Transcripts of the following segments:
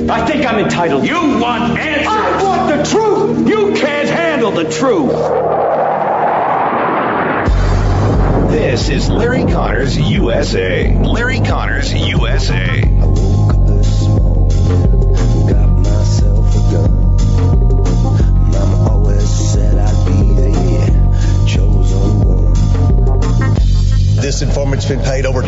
I think I'm entitled. You want answers. I want the truth. You can't handle the truth. This is Larry Connors USA. Larry Connors USA. I woke up this morning, got myself a gun. Mama always said I'd be the chosen one. This informant's been paid over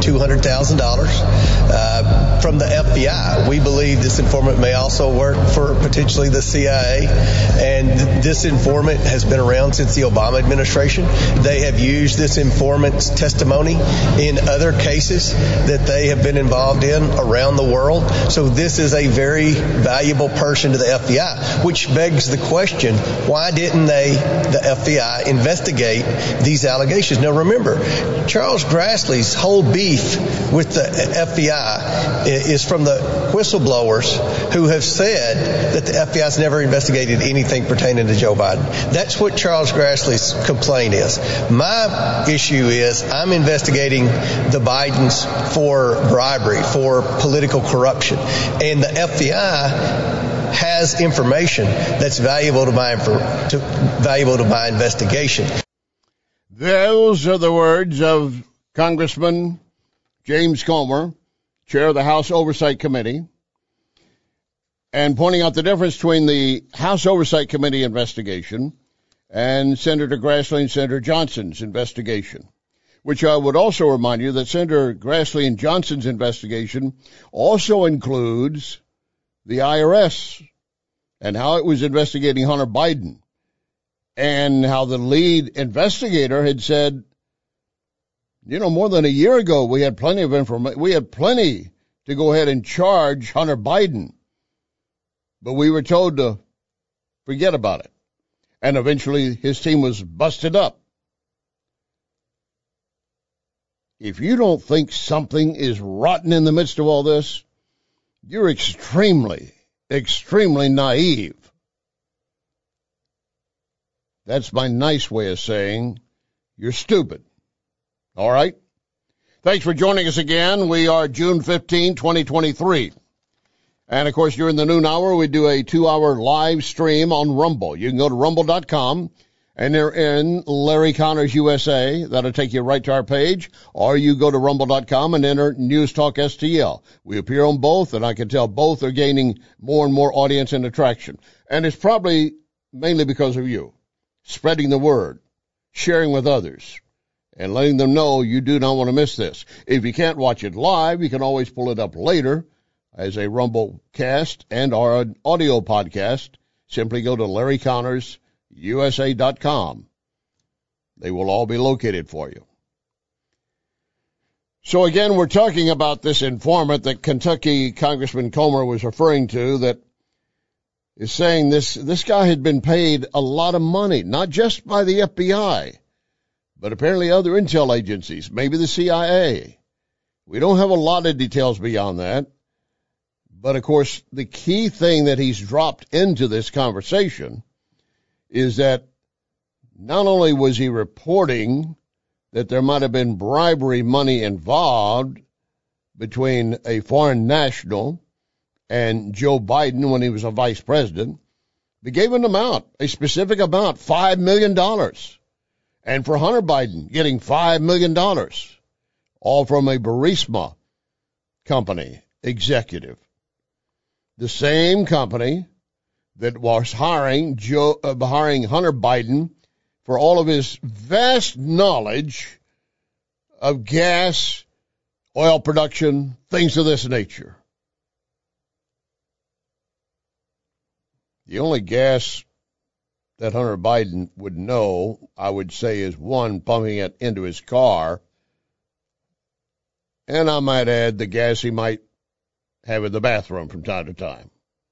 $200,000 from the FBI. We believe this informant may also work for potentially the CIA. And this informant has been around since the Obama administration. They have used this informant's testimony in other cases that they have been involved in around the world. So this is a very valuable person to the FBI, which begs the question, why didn't the FBI, investigate these allegations? Now remember, Charles Grassley's whole beef with the FBI is from the whistleblowers who have said that the FBI's never investigated anything pertaining to Joe Biden. That's what Charles Grassley's complaint is. My issue is I'm investigating the Bidens for bribery, for political corruption, and the FBI has information that's valuable to my investigation. Those are the words of Congressman James Comer, chair of the House Oversight Committee, and pointing out the difference between the House Oversight Committee investigation and Senator Grassley and Senator Johnson's investigation, which I would also remind you that Senator Grassley and Johnson's investigation also includes the IRS and how it was investigating Hunter Biden, and how the lead investigator had said, more than a year ago, we had plenty of information. We had plenty to go ahead and charge Hunter Biden, but we were told to forget about it. And eventually his team was busted up. If you don't think something is rotten in the midst of all this, you're extremely, extremely naive. That's my nice way of saying you're stupid. All right? Thanks for joining us again. We are June 15, 2023. And, of course, during the noon hour, we do a 2-hour live stream on Rumble. You can go to rumble.com, and they're in Larry Connors USA. That'll take you right to our page. Or you go to rumble.com and enter News Talk STL. We appear on both, and I can tell both are gaining more and more audience and attraction. And it's probably mainly because of you. Spreading the word, sharing with others, and letting them know you do not want to miss this. If you can't watch it live, you can always pull it up later as a Rumble cast and our audio podcast. Simply go to LarryConnorsUSA.com. They will all be located for you. So again, we're talking about this informant that Kentucky Congressman Comer was referring to, that is saying this guy had been paid a lot of money, not just by the FBI, but apparently other intel agencies, maybe the CIA. We don't have a lot of details beyond that. But, of course, the key thing that he's dropped into this conversation is that not only was he reporting that there might have been bribery money involved between a foreign national and Joe Biden when he was a vice president, they gave an amount, a specific amount, $5 million. And for Hunter Biden, getting $5 million, all from a Burisma company executive. The same company that was hiring Hunter Biden for all of his vast knowledge of gas, oil production, things of this nature. The only gas that Hunter Biden would know, I would say, is one, pumping it into his car. And I might add the gas he might have in the bathroom from time to time.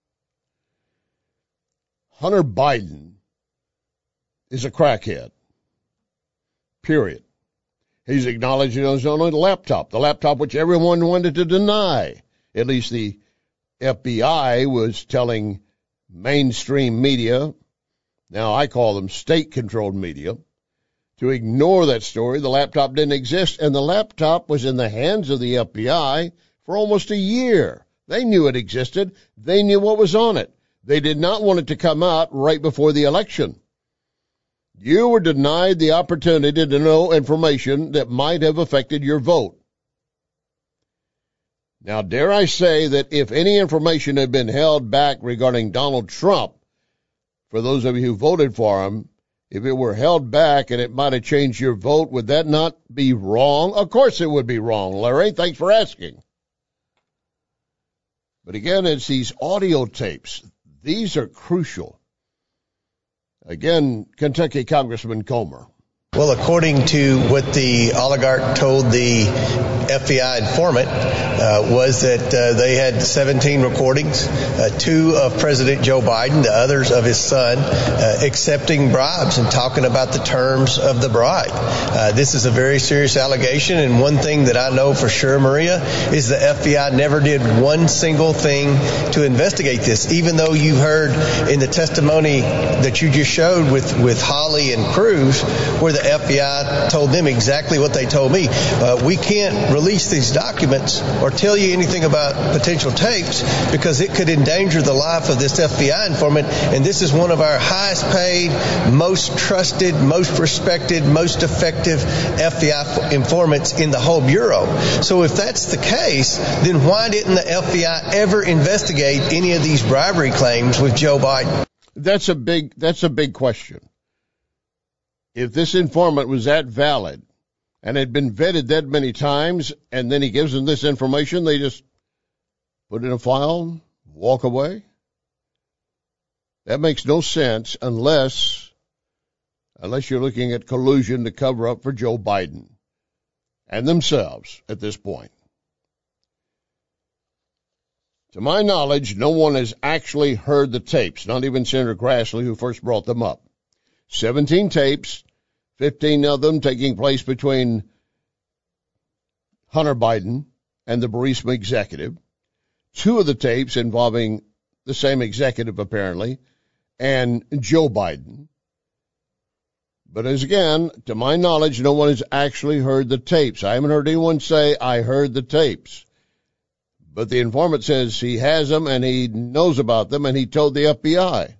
Hunter Biden is a crackhead. Period. He's acknowledging his own laptop, the laptop which everyone wanted to deny. At least the FBI was telling mainstream media, now I call them state-controlled media, to ignore that story. The laptop didn't exist, and the laptop was in the hands of the FBI for almost a year. They knew it existed. They knew what was on it. They did not want it to come out right before the election. You were denied the opportunity to know information that might have affected your vote. Now, dare I say that if any information had been held back regarding Donald Trump, for those of you who voted for him, if it were held back and it might have changed your vote, would that not be wrong? Of course it would be wrong, Larry. Thanks for asking. But again, it's these audio tapes. These are crucial. Again, Kentucky Congressman Comer. Well, according to what the oligarch told the FBI informant, was that they had 17 recordings, 2 of President Joe Biden, the others of his son, accepting bribes and talking about the terms of the bribe. This is a very serious allegation, and one thing that I know for sure, Maria, is the FBI never did one single thing to investigate this, even though you heard in the testimony that you just showed with Hawley and Cruz, where the FBI told them exactly what they told me. We can't release these documents or tell you anything about potential tapes because it could endanger the life of this FBI informant, and this is one of our highest paid, most trusted, most respected, most effective FBI informants in the whole Bureau. So if that's the case, then why didn't the FBI ever investigate any of these bribery claims with Joe Biden? That's a big question. If this informant was that valid and had been vetted that many times, and then he gives them this information, they just put it in a file, walk away? That makes no sense unless you're looking at collusion to cover up for Joe Biden and themselves at this point. To my knowledge, no one has actually heard the tapes, not even Senator Grassley, who first brought them up. 17 tapes, 15 of them taking place between Hunter Biden and the Burisma executive. 2 of the tapes involving the same executive, apparently, and Joe Biden. But as again, to my knowledge, no one has actually heard the tapes. I haven't heard anyone say, I heard the tapes. But the informant says he has them and he knows about them and he told the FBI.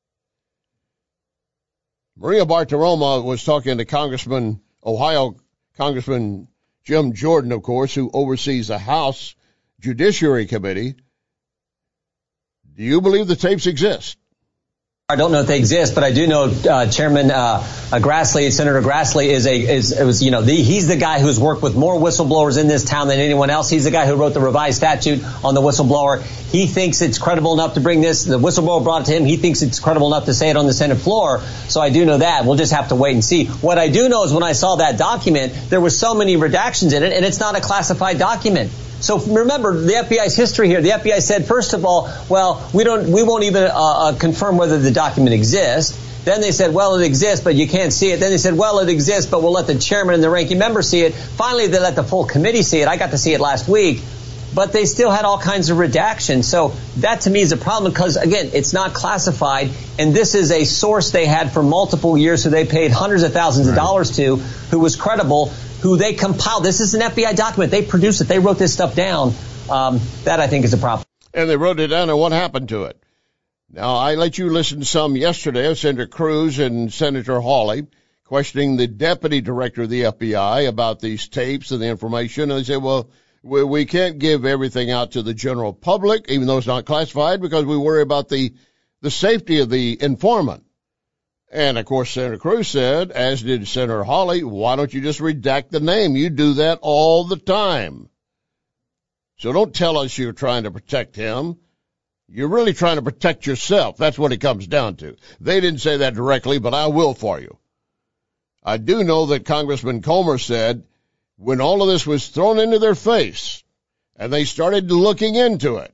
Maria Bartiromo was talking to Ohio Congressman Jim Jordan, of course, who oversees the House Judiciary Committee. Do you believe the tapes exist? I don't know if they exist, but I do know Chairman Grassley, Senator Grassley, he's the guy who's worked with more whistleblowers in this town than anyone else. He's the guy who wrote the revised statute on the whistleblower. He thinks it's credible enough to bring this. The whistleblower brought it to him. He thinks it's credible enough to say it on the Senate floor. So I do know that. We'll just have to wait and see. What I do know is when I saw that document, there were so many redactions in it, and it's not a classified document. So remember the FBI's history here. The FBI said, first of all, well, we won't even confirm whether the document exists. Then they said, well, it exists, but you can't see it. Then they said, well, it exists, but we'll let the chairman and the ranking member see it. Finally, they let the full committee see it. I got to see it last week. But they still had all kinds of redactions. So that to me is a problem because, again, it's not classified. And this is a source they had for multiple years who they paid hundreds of thousands of dollars to, who was credible, who they compiled. This is an FBI document. They produced it. They wrote this stuff down. That, I think, is a problem. And they wrote it down, and what happened to it? Now, I let you listen to some yesterday of Senator Cruz and Senator Hawley questioning the deputy director of the FBI about these tapes and the information. And they said, well, we can't give everything out to the general public, even though it's not classified, because we worry about the safety of the informant. And, of course, Senator Cruz said, as did Senator Hawley, why don't you just redact the name? You do that all the time. So don't tell us you're trying to protect him. You're really trying to protect yourself. That's what it comes down to. They didn't say that directly, but I will for you. I do know that Congressman Comer said when all of this was thrown into their face and they started looking into it,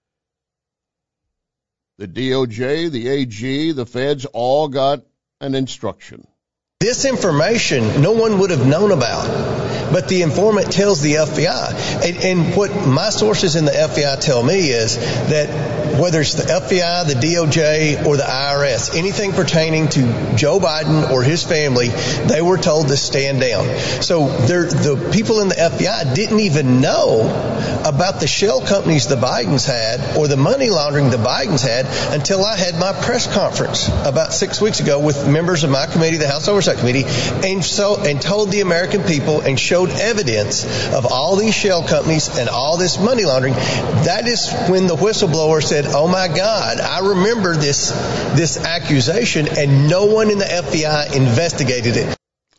the DOJ, the AG, the feds all got an instruction. This information no one would have known about, but the informant tells the FBI. And what my sources in the FBI tell me is that whether it's the FBI, the DOJ, or the IRS, anything pertaining to Joe Biden or his family, they were told to stand down. So the people in the FBI didn't even know about the shell companies the Bidens had or the money laundering the Bidens had until I had my press conference about 6 weeks ago with members of my committee, the House Oversight Committee, and told the American people and showed evidence of all these shell companies and all this money laundering. That is when the whistleblower said, oh my God, I remember this accusation, and no one in the FBI investigated it.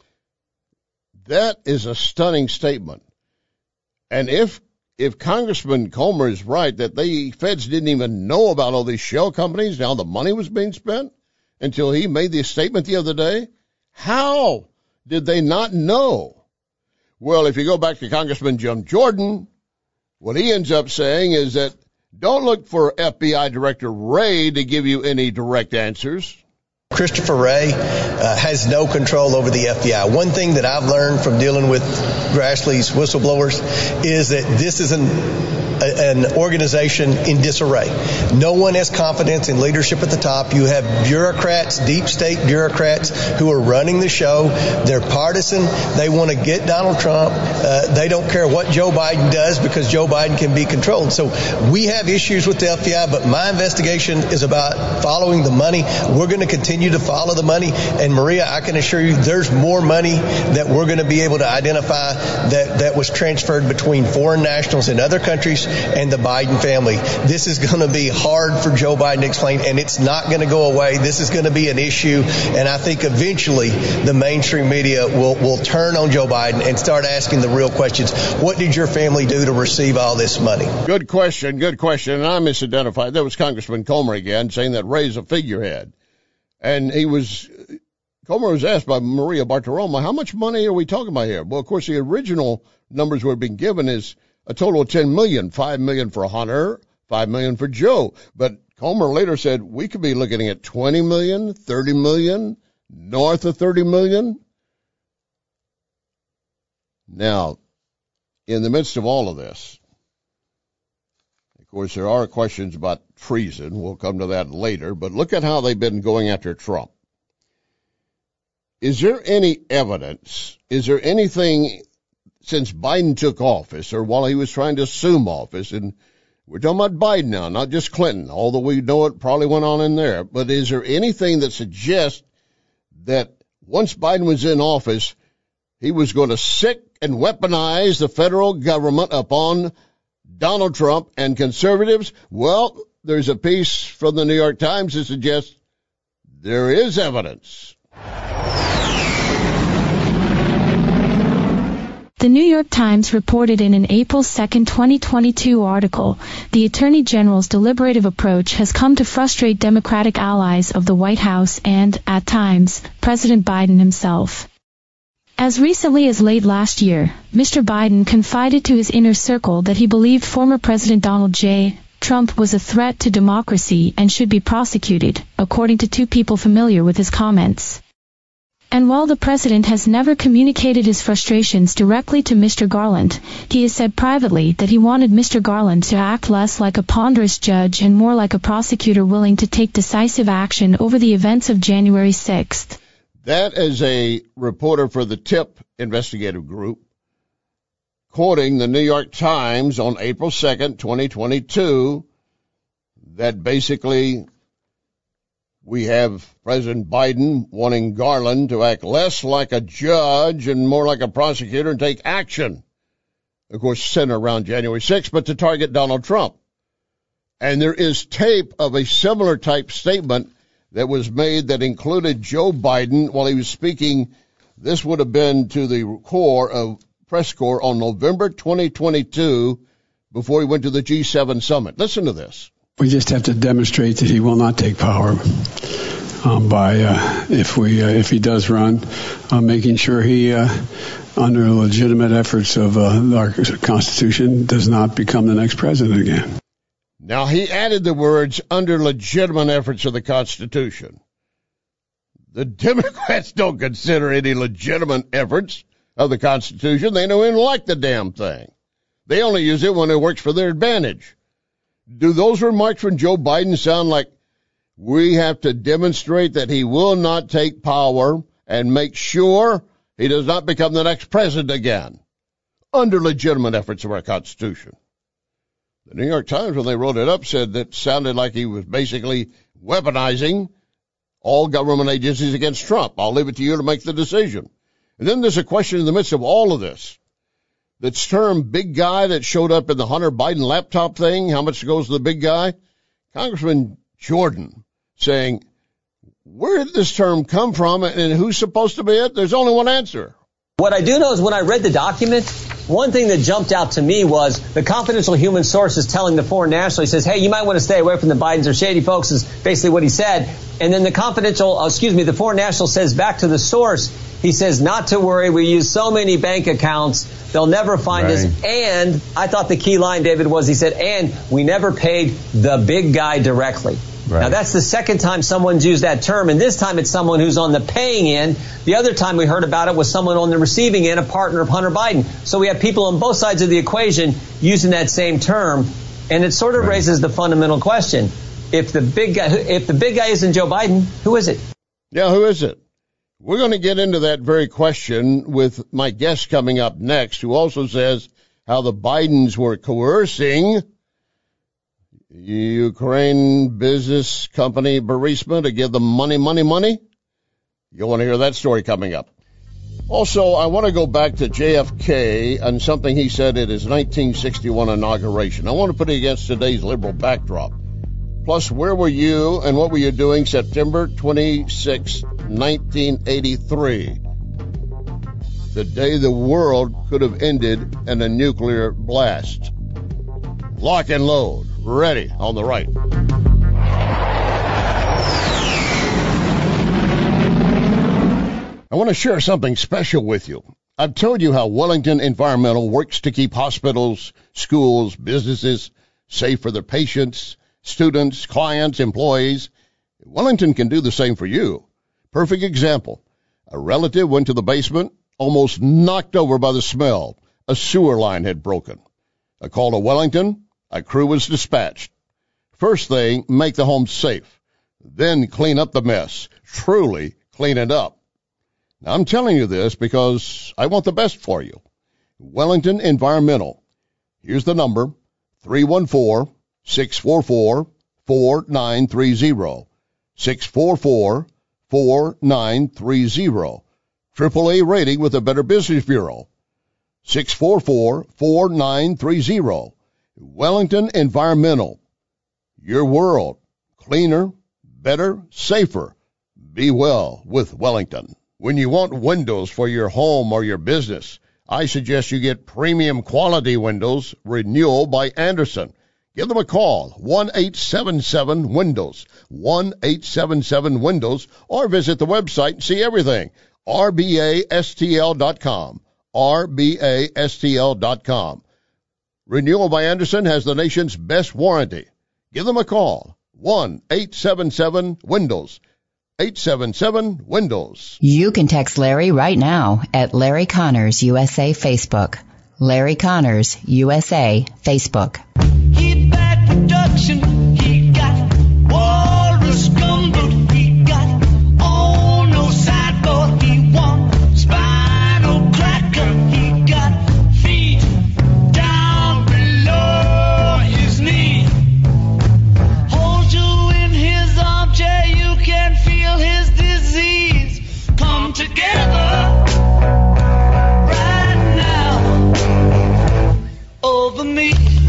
That is a stunning statement. And if Congressman Comer is right that the feds didn't even know about all these shell companies, how the money was being spent until he made this statement the other day, how did they not know? Well, if you go back to Congressman Jim Jordan, what he ends up saying is that don't look for FBI Director Wray to give you any direct answers. Christopher Wray has no control over the FBI. One thing that I've learned from dealing with Grassley's whistleblowers is that this is an organization in disarray. No one has confidence in leadership at the top. You have bureaucrats, deep state bureaucrats who are running the show. They're partisan. They want to get Donald Trump. They don't care what Joe Biden does because Joe Biden can be controlled. So we have issues with the FBI, but my investigation is about following the money. We're going to continue to follow the money. And Maria, I can assure you there's more money that we're going to be able to identify that was transferred between foreign nationals in other countries and the Biden family. This is going to be hard for Joe Biden to explain, and it's not going to go away. This is going to be an issue, and I think eventually the mainstream media will turn on Joe Biden and start asking the real questions. What did your family do to receive all this money? Good question. And I misidentified. That was Congressman Comer again, saying that Wray's a figurehead. And Comer was asked by Maria Bartiromo, how much money are we talking about here? Well, of course, the original numbers we're being given is a total of $10 million, $5 million for Hunter, $5 million for Joe. But Comer later said we could be looking at $20 million, $30 million, north of $30 million. Now, in the midst of all of this, of course, there are questions about treason. We'll come to that later. But look at how they've been going after Trump. Is there any evidence? Is there anything since Biden took office or while he was trying to assume office? And we're talking about Biden now, not just Clinton, although we know it probably went on in there. But is there anything that suggests that once Biden was in office, he was going to sic and weaponize the federal government upon Donald Trump and conservatives? Well, there's a piece from the New York Times that suggests there is evidence. The New York Times reported in an April 2, 2022 article, the Attorney General's deliberative approach has come to frustrate Democratic allies of the White House and, at times, President Biden himself. As recently as late last year, Mr. Biden confided to his inner circle that he believed former President Donald J. Trump was a threat to democracy and should be prosecuted, according to two people familiar with his comments. And while the president has never communicated his frustrations directly to Mr. Garland, he has said privately that he wanted Mr. Garland to act less like a ponderous judge and more like a prosecutor willing to take decisive action over the events of January 6th. That is a reporter for the TIP investigative group, quoting the New York Times on April 2nd, 2022, that basically we have President Biden wanting Garland to act less like a judge and more like a prosecutor and take action. Of course, centered around January 6th, but to target Donald Trump. And there is tape of a similar type statement that was made that included Joe Biden while he was speaking. This would have been to the press corps on November 2022 before he went to the G7 summit. Listen to this. We just have to demonstrate that he will not take power if he does run, making sure he, under legitimate efforts of our Constitution, does not become the next president again. Now, he added the words, under legitimate efforts of the Constitution. The Democrats don't consider any legitimate efforts of the Constitution. They don't even like the damn thing. They only use it when it works for their advantage. Do those remarks from Joe Biden sound like we have to demonstrate that he will not take power and make sure he does not become the next president again under legitimate efforts of our Constitution? The New York Times, when they wrote it up, said that sounded like he was basically weaponizing all government agencies against Trump. I'll leave it to you to make the decision. And then there's a question in the midst of all of this that's termed big guy that showed up in the Hunter Biden laptop thing. How much goes to the big guy? Congressman Jordan saying, where did this term come from and who's supposed to be it? There's only one answer. What I do know is when I read the document, one thing that jumped out to me was the confidential human source is telling the foreign national, he says, hey, you might want to stay away from the Bidens or shady folks, is basically what he said. And then the foreign national says back to the source, he says, not to worry, we use so many bank accounts, they'll never find us. And I thought the key line, David, was he said, and we never paid the big guy directly. Right. Now, that's the second time someone's used that term, and this time it's someone who's on the paying end. The other time we heard about it was someone on the receiving end, a partner of Hunter Biden. So we have people on both sides of the equation using that same term, and it sort of raises the fundamental question. If the big guy isn't Joe Biden, who is it? Yeah, who is it? We're going to get into that very question with my guest coming up next, who also says how the Bidens were coercing Ukraine business company Burisma to give them money. You'll want to hear that story coming up. Also, I want to go back to JFK and something he said at his 1961 inauguration. I want to put it against today's liberal backdrop. Plus, where were you and what were you doing September 26, 1983? The day the world could have ended in a nuclear blast. Lock and load. Ready on the right. I want to share something special with you. I've told you how Wellington Environmental works to keep hospitals, schools, businesses safe for their patients, students, clients, employees. Wellington can do the same for you. Perfect example. A relative went to the basement, almost knocked over by the smell. A sewer line had broken. A call to Wellington. A crew was dispatched. First thing, make the home safe. Then clean up the mess. Truly clean it up. Now, I'm telling you this because I want the best for you. Wellington Environmental. Here's the number, 314-644-4930. 644-4930. AAA rating with the Better Business Bureau. 644-4930. Wellington Environmental. Your world. Cleaner, better, safer. Be well with Wellington. When you want windows for your home or your business, I suggest you get premium quality windows, Renewal by Andersen. Give them a call, 1-877-WINDOWS, 1-877-WINDOWS, or visit the website and see everything, rbastl.com, rbastl.com. Renewal by Andersen has the nation's best warranty. Give them a call, 1-877-WINDOWS, 877-WINDOWS. You can text Larry right now at Larry Connors USA Facebook. Larry Connors USA Facebook. He bad production, he got walrus gumbo, he got on no sideboard, he want spinal cracker, he got feet down below his knee. Hold you in his arms, you can feel his disease come together right now over me.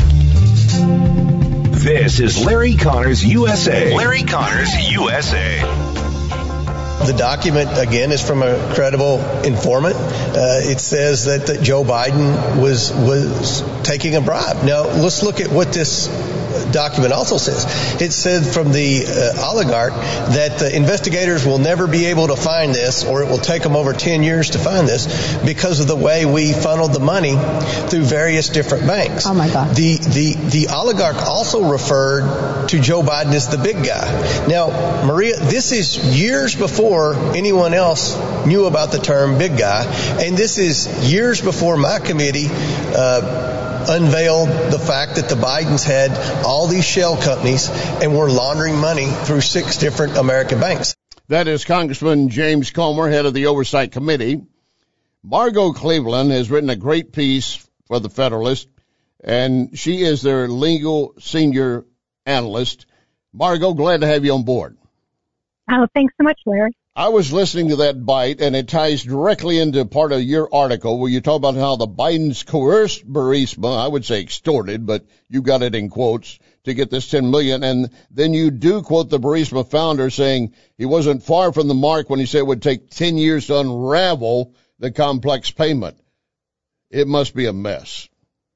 This is Larry Connors USA. Larry Connors USA. The document, again, is from a credible informant. It says that Joe Biden was taking a bribe. Now, let's look at what this document also says. It said from the oligarch that the investigators will never be able to find this, or it will take them over 10 years to find this, because of the way we funneled the money through various different banks. Oh, my God. The oligarch also referred to Joe Biden as the big guy. Now, Maria, this is years before anyone else knew about the term big guy, and this is years before my committee unveiled the fact that the Bidens had all these shell companies and were laundering money through 6 different American banks. That is Congressman James Comer, head of the Oversight Committee. Margot Cleveland has written a great piece for the Federalist, and she is their legal senior analyst. Margot, glad to have you on board. Oh, thanks so much, Larry. I was listening to that bite, and it ties directly into part of your article where you talk about how the Bidens coerced Burisma, I would say extorted, but you got it in quotes, to get this $10 million. And then you do quote the Burisma founder saying he wasn't far from the mark when he said it would take 10 years to unravel the complex payment. It must be a mess.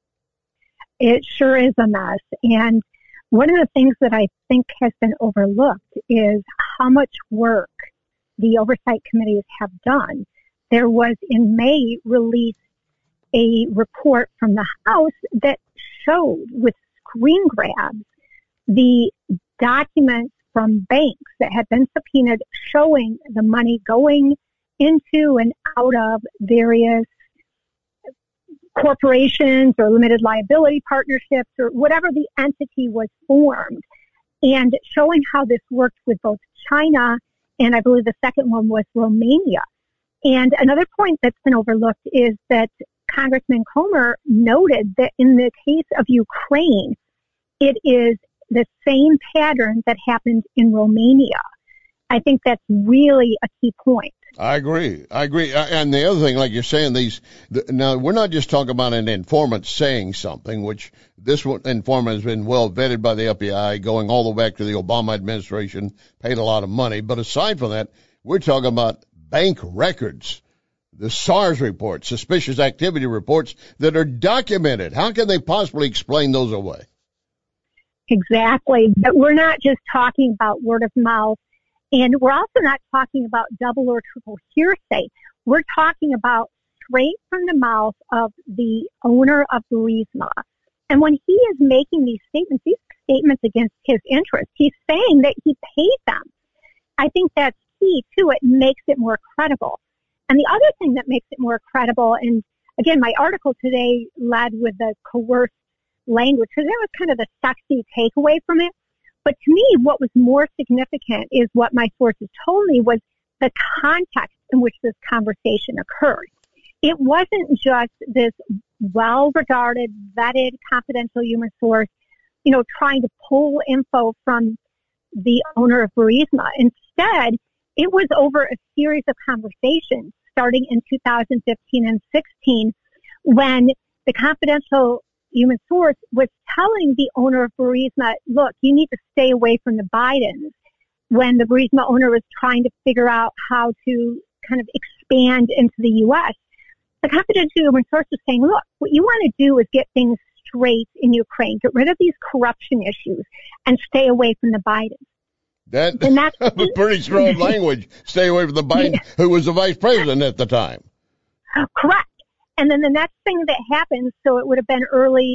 It sure is a mess. And one of the things that I think has been overlooked is how much work the oversight committees have done. There was in May released a report from the House that showed with screen grabs the documents from banks that had been subpoenaed showing the money going into and out of various corporations or limited liability partnerships or whatever the entity was formed, and showing how this worked with both China and I believe the second one was Romania. And another point that's been overlooked is that Congressman Comer noted that in the case of Ukraine, it is the same pattern that happened in Romania. I think that's really a key point. I agree. And the other thing, like you're saying, now we're not just talking about an informant saying something, which this informant has been well vetted by the FBI, going all the way back to the Obama administration, paid a lot of money. But aside from that, we're talking about bank records, the SARS reports, suspicious activity reports that are documented. How can they possibly explain those away? Exactly. But we're not just talking about word of mouth. And we're also not talking about double or triple hearsay. We're talking about straight from the mouth of the owner of Burisma. And when he is making these statements against his interests, he's saying that he paid them. I think that's key, too. It makes it more credible. And the other thing that makes it more credible, and again, my article today led with the coerced language, because that was kind of the sexy takeaway from it. But to me, what was more significant is what my sources told me was the context in which this conversation occurred. It wasn't just this well-regarded, vetted, confidential human source, trying to pull info from the owner of Burisma. Instead, it was over a series of conversations starting in 2015 and 16 when the confidential human source was telling the owner of Burisma, look, you need to stay away from the Bidens, when the Burisma owner was trying to figure out how to kind of expand into the U.S. The confidential human source was saying, look, what you want to do is get things straight in Ukraine, get rid of these corruption issues, and stay away from the Bidens. That's pretty strong language. Stay away from the Biden, who was the vice president at the time. Correct. And then the next thing that happened, so it would have been early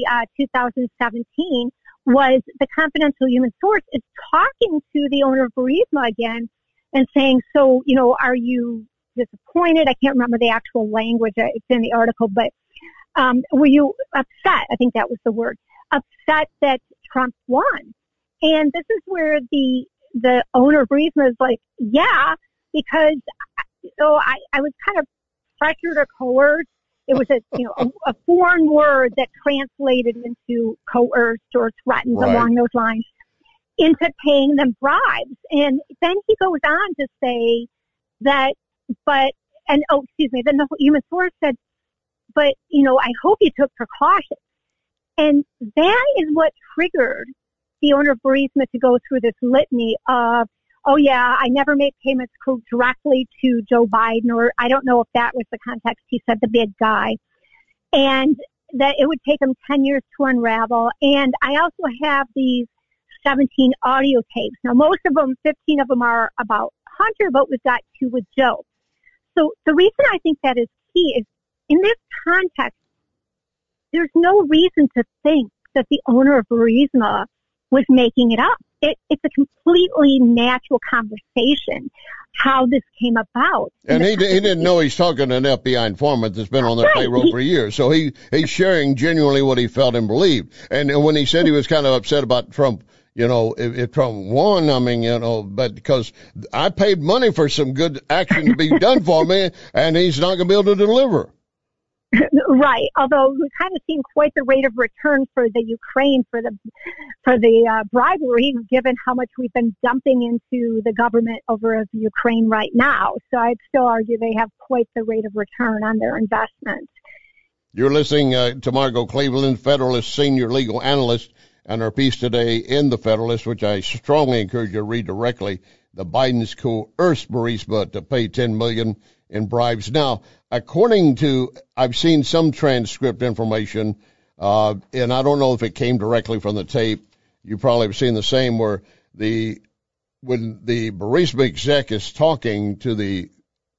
2017, was the confidential human source is talking to the owner of Burisma again and saying, so, are you disappointed? I can't remember the actual language. It's in the article, but were you upset? I think that was the word. Upset that Trump won. And this is where the owner of Burisma is like, yeah, because I was kind of pressured or coerced. It was a foreign word that translated into coerced or threatened along those lines into paying them bribes. And then he goes on to say that, then the human source said, but, I hope you took precautions. And that is what triggered the owner of Burisma to go through this litany of, oh yeah, I never made payments directly to Joe Biden, or I don't know if that was the context. He said the big guy, and that it would take him 10 years to unravel. And I also have these 17 audio tapes. Now, most of them, 15 of them are about Hunter, but we've got 2 with Joe. So the reason I think that is key is in this context, there's no reason to think that the owner of Burisma was making it up. it's a completely natural conversation how this came about. And he didn't know he's talking to an FBI informant that's been on their payroll for years. So he's sharing genuinely what he felt and believed. And when he said he was kind of upset about Trump, if Trump won, but because I paid money for some good action to be done for me, and he's not going to be able to deliver. Right. Although we've kind of seen quite the rate of return for the Ukraine for the bribery, given how much we've been dumping into the government over of Ukraine right now. So I'd still argue they have quite the rate of return on their investment. You're listening to Margot Cleveland, Federalist senior legal analyst, and her piece today in the Federalist, which I strongly encourage you to read directly. The Bidens coerced Burisma to pay $10 million in bribes. Now, according to, I've seen some transcript information, and I don't know if it came directly from the tape. You probably have seen the same, where when the Burisma exec is talking to the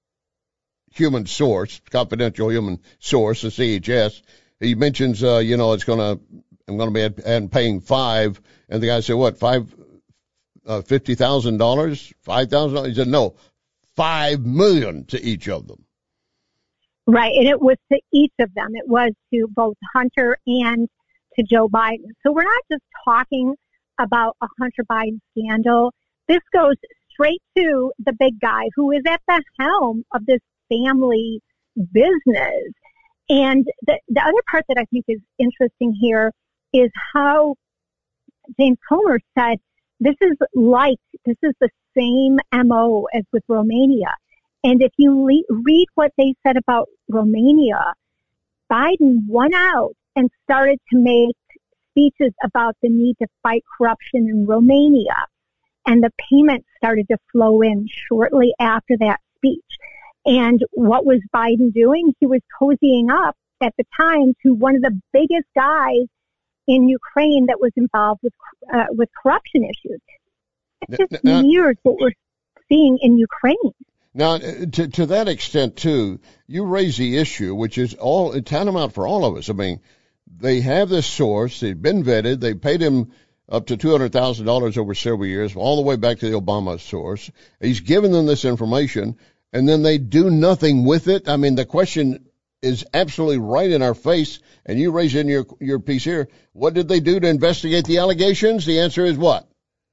human source, confidential human source, the CHS, he mentions, I'm going to be paying $5, and the guy said, what, $50,000, $5,000? He said, no, $5 million to each of them. Right, and it was to each of them. It was to both Hunter and to Joe Biden. So we're not just talking about a Hunter Biden scandal. This goes straight to the big guy who is at the helm of this family business. And the other part that I think is interesting here is how James Comer said this is the same MO as with Romania. And if you read what they said about Romania, Biden went out and started to make speeches about the need to fight corruption in Romania. And the payments started to flow in shortly after that speech. And what was Biden doing? He was cozying up at the time to one of the biggest guys in Ukraine that was involved with corruption issues. It's just years what we're seeing in Ukraine. Now, to that extent, too, you raise the issue, which is all tantamount for all of us. I mean, they have this source. They've been vetted. They paid him up to $200,000 over several years, all the way back to the Obama source. He's given them this information, and then they do nothing with it. I mean, the question is absolutely right in our face, and you raise in your piece here, what did they do to investigate the allegations? The answer is what?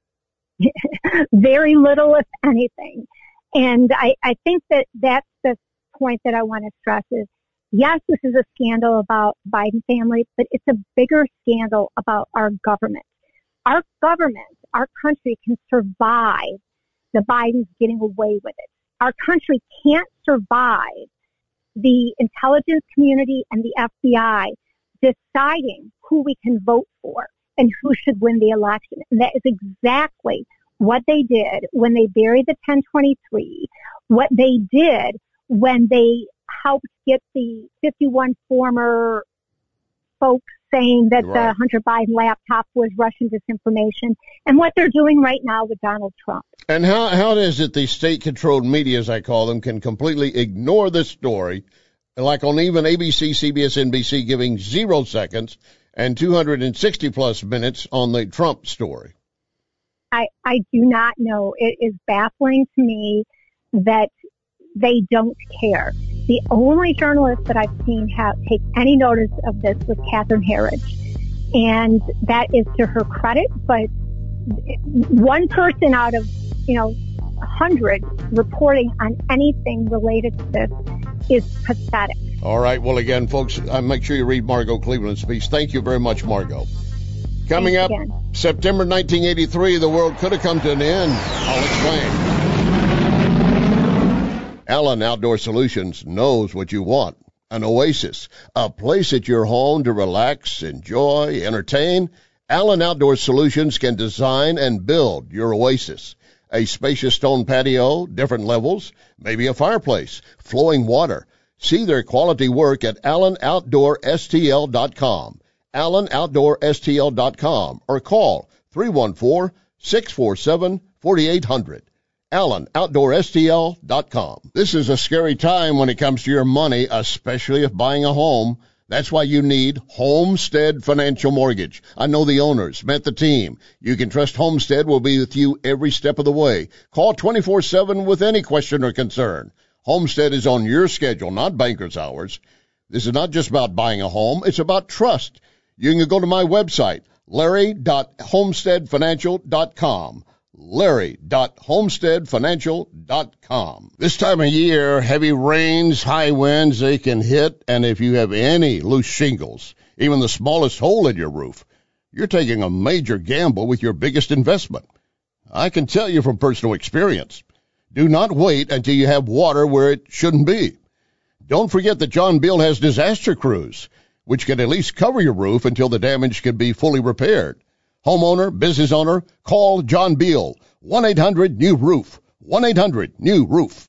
Very little, if anything. And I think that's the point that I want to stress is, yes, this is a scandal about Biden family, but it's a bigger scandal about our government. Our government, our country can survive the Bidens getting away with it. Our country can't survive the intelligence community and the FBI deciding who we can vote for and who should win the election. And that is exactly what they did when they buried the 1023, what they did when they helped get the 51 former folks saying that the Hunter Biden laptop was Russian disinformation, and what they're doing right now with Donald Trump. And how is it the state-controlled media, as I call them, can completely ignore this story, like on even ABC, CBS, NBC, giving 0 seconds and 260-plus minutes on the Trump story? I do not know. It is baffling to me that they don't care. The only journalist that I've seen take any notice of this was Catherine Herridge. And that is to her credit, but one person out of, 100 reporting on anything related to this is pathetic. All right. Well, again, folks, make sure you read Margot Cleveland's piece. Thank you very much, Margot. Coming up, September 1983, the world could have come to an end. I'll explain. Allen Outdoor Solutions knows what you want. An oasis, a place at your home to relax, enjoy, entertain. Allen Outdoor Solutions can design and build your oasis. A spacious stone patio, different levels, maybe a fireplace, flowing water. See their quality work at AllenOutdoorSTL.com. AllenOutdoorSTL.com or call 314-647-4800. AllenOutdoorSTL.com. This is a scary time when it comes to your money, especially if buying a home. That's why you need Homestead Financial Mortgage. I know the owners, met the team. You can trust Homestead will be with you every step of the way. Call 24/7 with any question or concern. Homestead is on your schedule, not banker's hours. This is not just about buying a home. It's about trust. You can go to my website, larry.homesteadfinancial.com. larry.homesteadfinancial.com. This time of year, heavy rains, high winds, they can hit, and if you have any loose shingles, even the smallest hole in your roof, you're taking a major gamble with your biggest investment. I can tell you from personal experience. Do not wait until you have water where it shouldn't be. Don't forget that John Beal has disaster crews, which can at least cover your roof until the damage can be fully repaired. Homeowner, business owner, call John Beal, 1-800-NEW-ROOF, 1-800-NEW-ROOF.